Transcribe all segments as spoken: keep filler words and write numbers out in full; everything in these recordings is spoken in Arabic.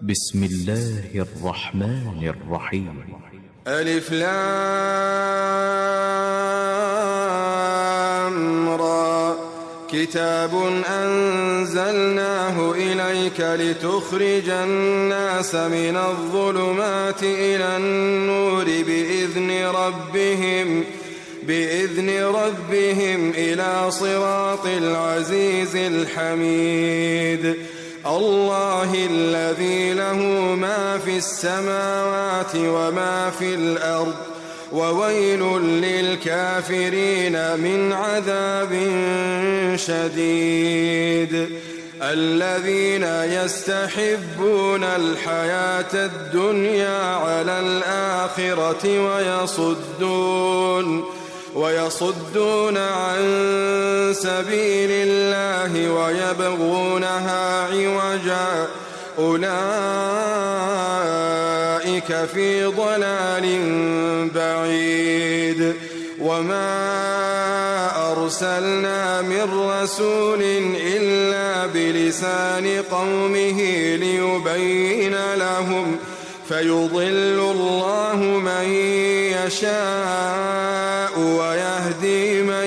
بسم الله الرحمن الرحيم. ألف لام را كتاب أنزلناه إليك لتخرج الناس من الظلمات إلى النور بإذن ربهم بإذن ربهم إلى صراط العزيز الحميد. الله الذي له ما في السماوات وما في الأرض وويل للكافرين من عذاب شديد. الذين يستحبون الحياة الدنيا على الآخرة ويصدون ويصدون عن سبيل الله ويبغونها عوجا أولئك في ضلال بعيد. وما أرسلنا من رسول إلا بلسان قومه ليبين لهم فيضل الله من يشاء ويهدي من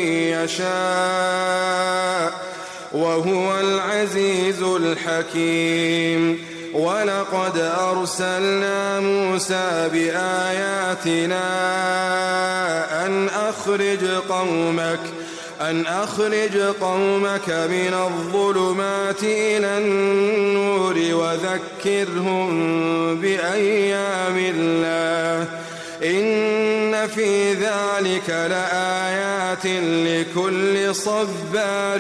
يشاء وهو العزيز الحكيم. ولقد أرسلنا موسى بآياتنا أن أخرج قومك أن أخرج قومك من الظلمات إلى النور وذكرهم بأيام الله إن في ذلك لآيات لكل صبار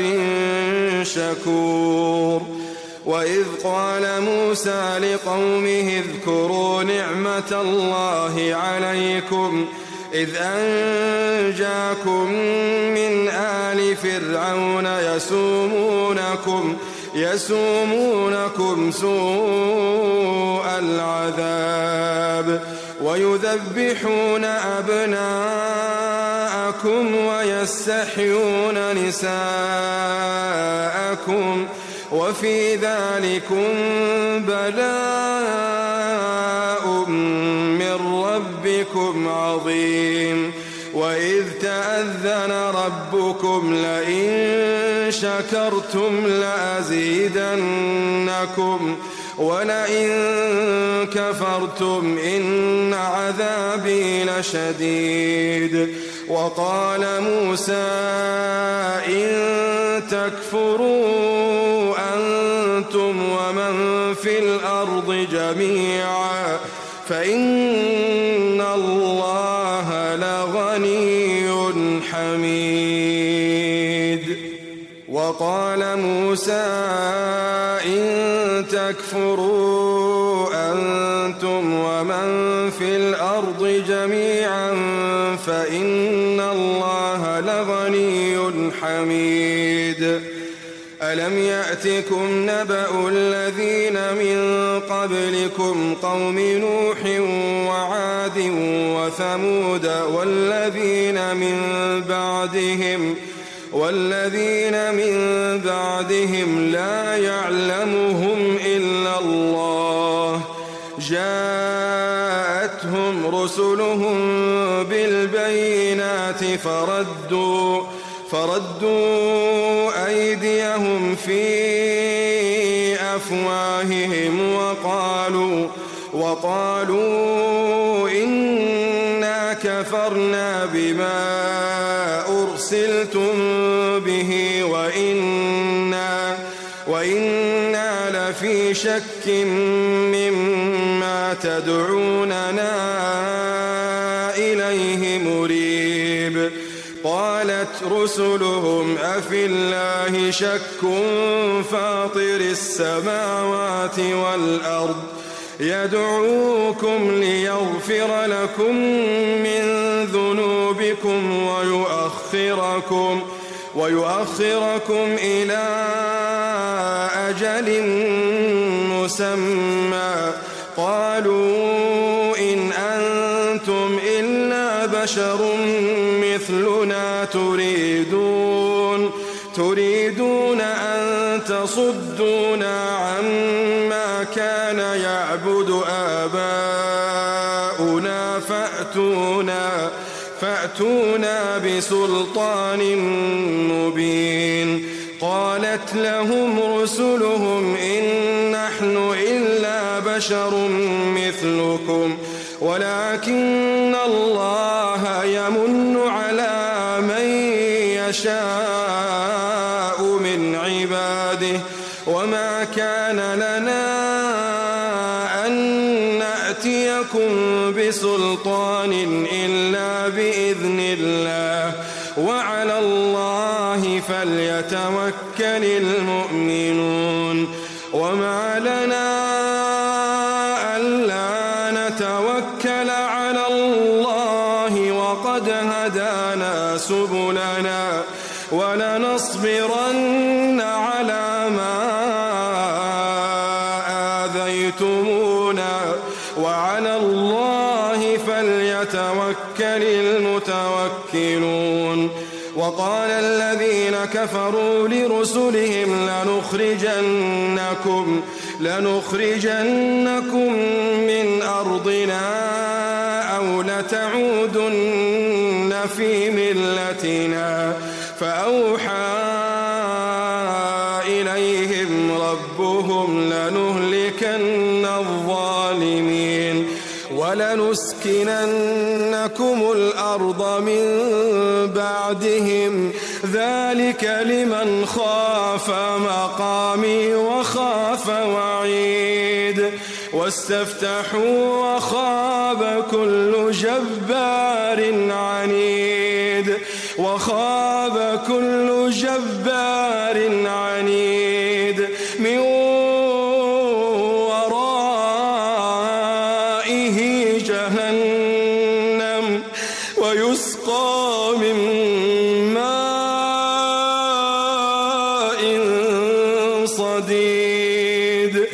شكور. وإذ قال موسى لقومه اذكروا نعمة الله عليكم إذ أنجاكم من آل فرعون يسومونكم يسومونكم سوء العذاب ويذبحون أبناءكم ويستحيون نساءكم وفي ذلكم بلاء من ربكم عظيم. وإذ تأذن ربكم لئن شكرتم لأزيدنكم ولئن كفرتم إن عذابي لشديد. وقال موسى إن تكفروا أنتم ومن في الأرض جميعا فإن الله لغني حميد. وقال موسى إن تكفروا أنتم ومن في الأرض جميعا فإن الله لغني حميد. ألم يأتكم نبأ الذين من قبلكم قوم نوح وعاد وثمود والذين من بعدهم والذين من بعدهم لا يعلمهم إلا الله جاءتهم رسلهم بالبينات فردوا فردوا أيديهم في أفواههم وقالوا وقالوا إنا كفرنا بما أرسلتم به وإنا وإنا لفي شك مما تدعوننا إليه مريب. قالت رسلهم أفي الله شك فاطر السماوات والأرض يدعوكم ليغفر لكم من ذنوبكم ويؤخركم ويؤخركم إلى أجل مسمى قالوا إن أنتم إلا بشر مثلنا تريدون تريدون أن تصدونا عما كان كان يعبد آباؤنا فأتونا, فأتونا بسلطان مبين. قالت لهم رسلهم إن نحن إلا بشر مثلكم ولكن الله يمن على من يشاء من عباده وما كان لنا أن نأتيكم بسلطان إلا بإذن الله وعلى الله فليتوكل المؤمنون. وما لنا ألا نتوكل على الله وقد هدانا سبلنا ولنصبرن على ما آذيتمونا وعلى الله فليتوكل المتوكلون. وقال الذين كفروا لرسلهم لنخرجنكم, لنخرجنكم من أرضنا أو لتعودن في ملتنا فأوحى إليهم ربهم لنهلكن الظالمين ولنسكننكم الأرض من بعدهم ذلك لمن خاف مقامي وخاف وعيد. واستفتحوا وخاب كل جبار عنيد وخاب كل جبار عنيد من ورائه جهنم ويسقى من ماء صديد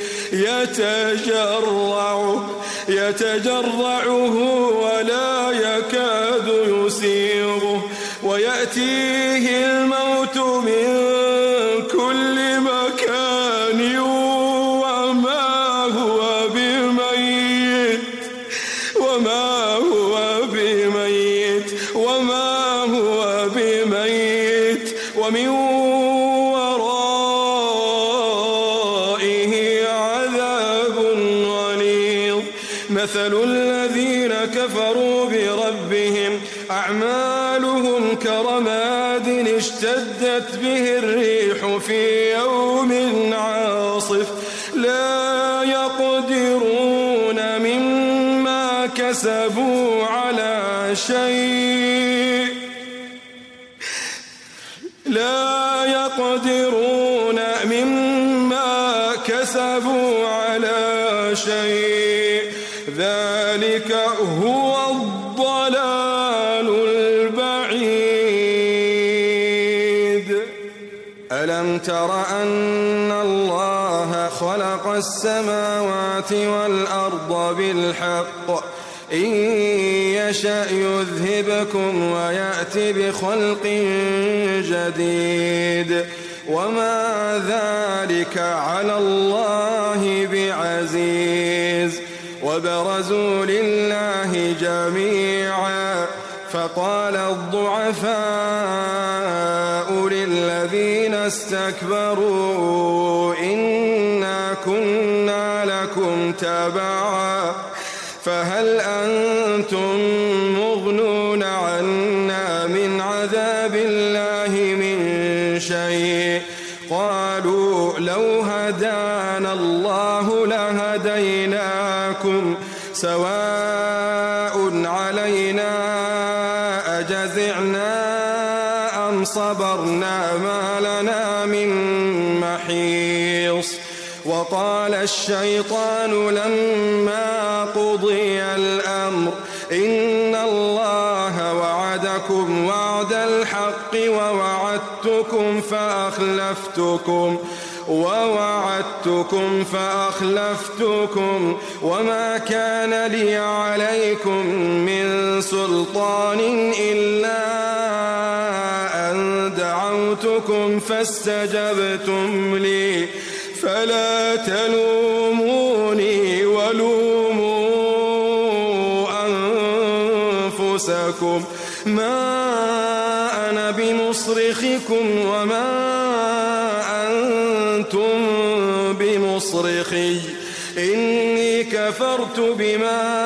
يتجرع يتجرعه ولا يكاد يسيغه ويأتيه الموت من كل مكان وما هو بميت وما هو بميت وما هو بميت ومن ورائه عذاب غليظ. مثل الذين كفروا بربهم أعمالهم كرماد اشتدت به الريح في يوم عاصف لا يقدرون مما كسبوا على شيء لا يقدرون مما كسبوا على شيء ذلك هو الضلال البعيد. ألم تر أن الله خلق السماوات والأرض بالحق إن يشأ يذهبكم ويأتي بخلق جديد وما ذلك على الله بعزيز. وبرزوا لله جميعا فقال الضعفاء للذين استكبروا إنا كنا لكم تبعا فهل أنتم مغنون عنا من عذاب الله من شيء قالوا لو هدانا الله لهديناكم سواء علينا أجزعنا أم صبرنا ما لنا من محيص. وقال الشيطان لما قضي الأمر إن الله وعدكم وعد الحق ووعدتكم فأخلفتكم ووعدتكم فأخلفتكم وما كان لي عليكم من سلطان إلا أن دعوتكم فاستجبتم لي فلا تلوموني أنفسكم ما أنا بمصرخكم وما أنتم بمصرخي إني كفرت بما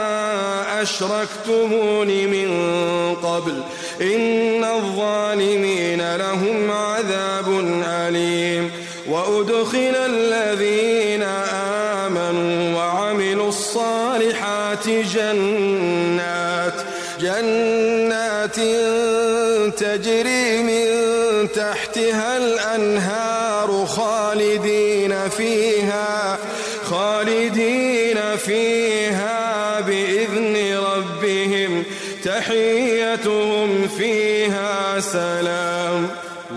أشركتمون من قبل إن الظالمين لهم عذاب أليم وأدخل الذين آمنوا وعملوا الصالحات جنات جنات تجري من تحتها الأنهار خالدين فيها خالدين فيها بإذن ربهم تحيتهم فيها سلام.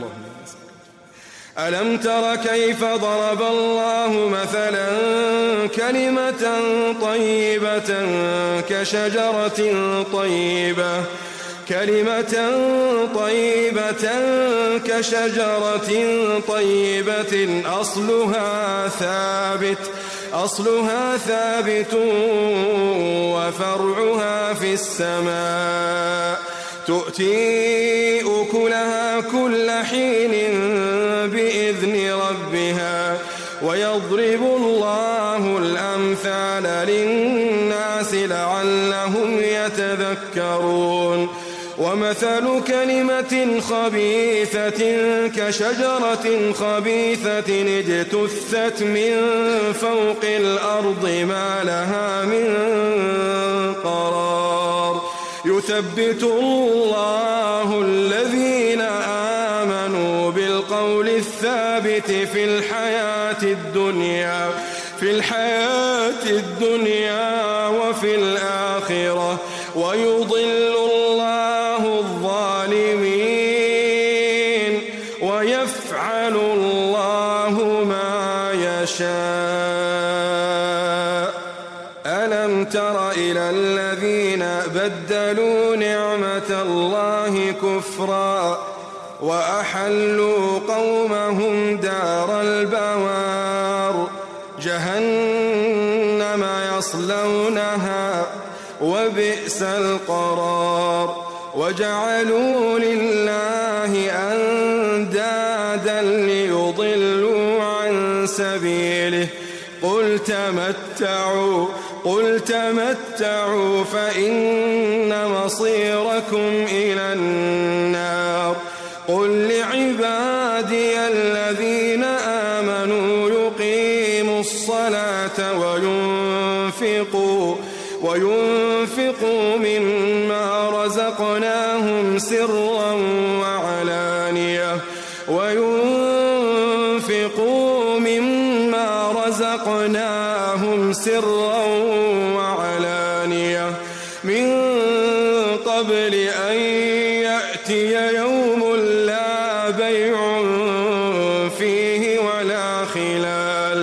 ألم تر كيف ضرب الله مثلا كلمة طيبة كشجرة طيبة كلمة طيبة كشجرة طيبة أصلها ثابت أصلها ثابت وفرعها في السماء تؤتي أكلها كل حين بإذن ربها ويضرب الله الأمثال للناس لعلهم يتذكرون ومثل كلمة خبيثة كشجرة خبيثة اجتثت من فوق الأرض ما لها من قرار يثبت الله الذين آمنوا بالقول الثابت في الحياة الدنيا في الحياة الدنيا وفي الآخرة ويضل الله الظالمين ويفعل الله ما يشاء. ألم تر إلى الذين بدلوا نعمة الله كفرا وأحلوا قومهم دار البوار جهنم يصلونها وبئس القرار وجعلوا لله أندادا ليضلوا عن سبيله قل تمتعوا قل تمتعوا فإن مصيركم إلى النار قل لعبادي الذين آمنوا يقيموا الصلاة وينفقوا وينفقوا مما رزقناهم سرا وعلانية وينفقوا مما رزقناهم سرا وعلانية من قبل أن يأتي يوم لا بيع فيه ولا خلال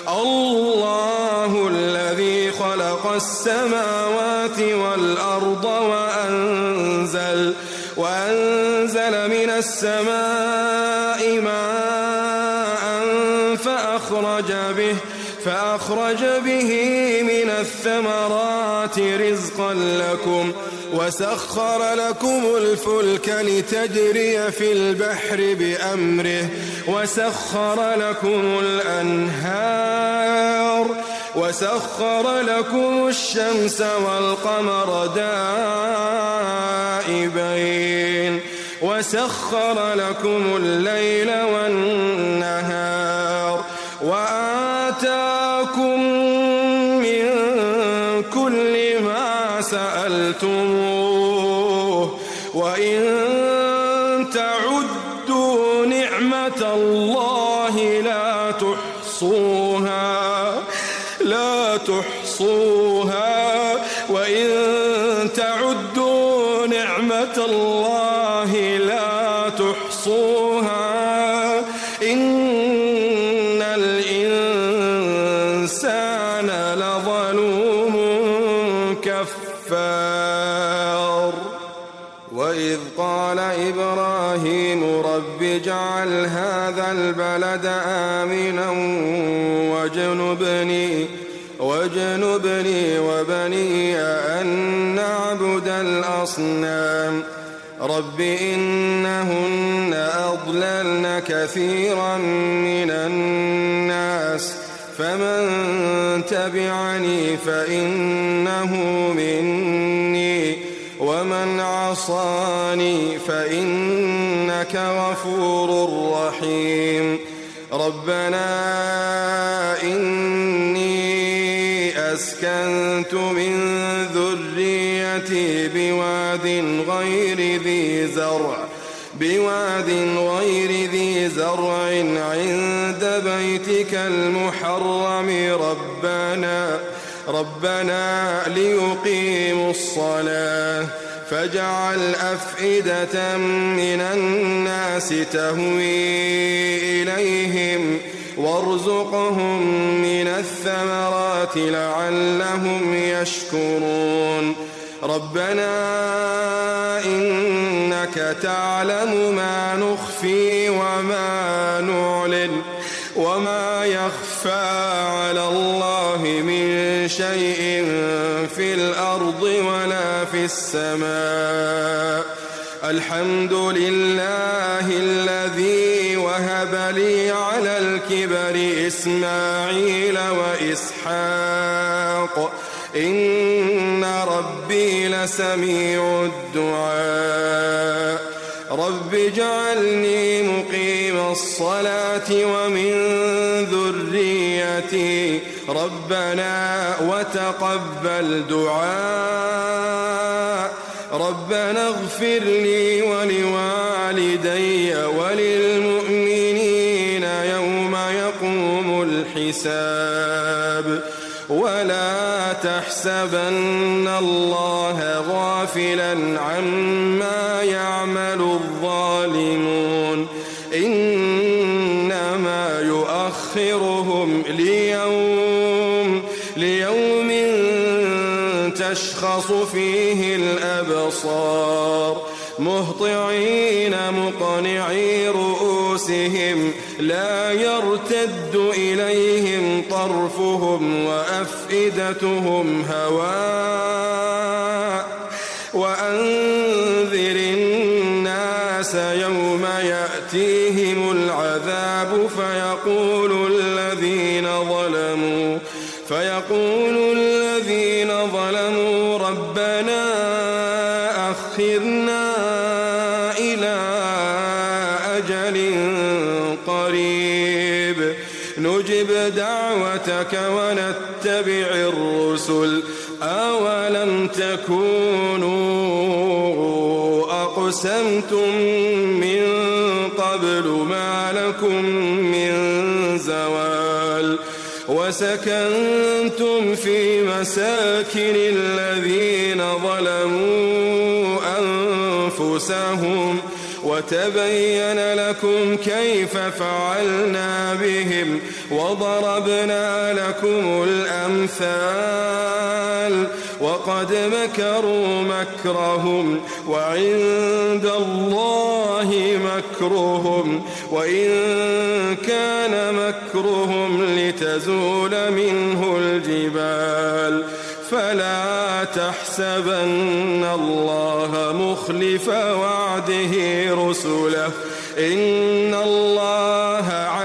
الله الذي خلق السماوات والأرض وأنزل وأنزل من السماء ماء فأخرج به فأخرج به من الثمرات رزقا لكم وسخر لكم الفلك لتجري في البحر بأمره وسخر لكم الأنهار وسخر لكم الشمس والقمر دائبين وسخر لكم الليل والنهار وآتاكم من كل ما سألتموه وإن تعدوا نعمة الله لا تحصوها لا تحصوها وإن تعدوا نعمة الله لا تحصوها إن الإنسان لظلوم كفار. وإذ قال إبراهيم رب اجعل هذا البلد آمنا واجنبني واجنبني وبني أن نعبد الأصنام رب إنهن أضللن كثيرا من الناس فمن تبعني فإنه مني ومن عصاني فإنك غفور رحيم ربنا إني أسكنت من ذريتي بواد غير ذي زرع بواد غير ذي زرع عند بيتك المحرم ربنا ربنا ليقيموا الصلاة فاجعل أفئدة من الناس تهوي إليهم وارزقهم من الثمرات لعلهم يشكرون ربنا إنك تعلم ما نخفي وما نعلن وما يخفى على الله من شيء في الأرض ولا في السماء الحمد لله الذي وهب لي على الكبر إسماعيل وإسحاق إن ربي لسميع الدعاء رب اجعلني مقيم الصلاة ومن ذريتي ربنا وتقبل دعاء ربنا اغفر لي ولوالدي وللمؤمنين يوم يقوم الحساب ولا تحسبن الله غافلا عما يعمل الظالمون إنما يؤخرهم ليوم ليوم تشخص فيه الأبصار مهطعين مقنعي رؤوسهم لا يرتد إليهم طرفهم وأفئدتهم هواء وأنذر الناس يوم يأتيهم العذاب فيقول الذين ظلموا فيقول الذين ظلموا ربنا أخرنا إلى أجل قريب نجب دعوتك ونتبع الرسل أولم تكونوا أقسمتم من قبل ما لكم من زوال وسكنتم في مساكن الذين ظلموا أنفسهم وتبين لكم كيف فعلنا بهم وضربنا لكم الأمثال وقد مكروا مكرهم وعند الله مكرهم وإن كان مكرهم لتزول منه الجبال فلا تحسبن الله مخلف وعده رسله إن الله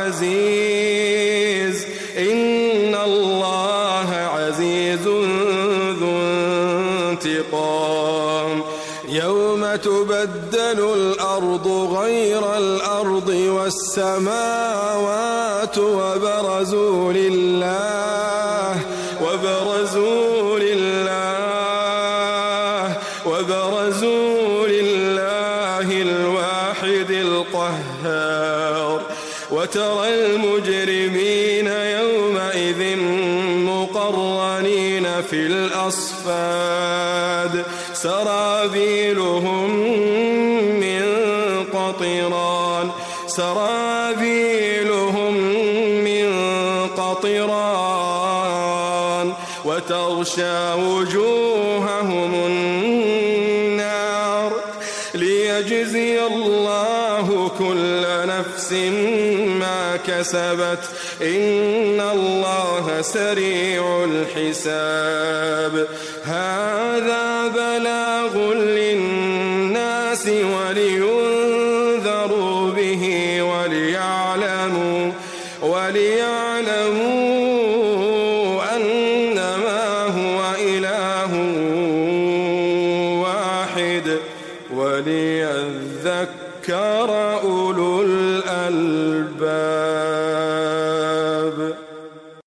عزيز إن الله عزيز ذو انتقام يوم تبدل الأرض غير الأرض والسماوات وبرزوا لله وبرزوا لله وبرزوا لله الواحد القهار وترى المجرمين يومئذ مقرنين في الأصفاد سرابيلهم من قطران سرابيلهم من قطران وتغشى وجوههم النار ليجزي الله كل نفس بما كسبت إن الله سريع الحساب هذا بلاغ للناس ولينذروا به وليعلموا وليعلموا أنما هو إله واحد وليذكر أولو الألباب.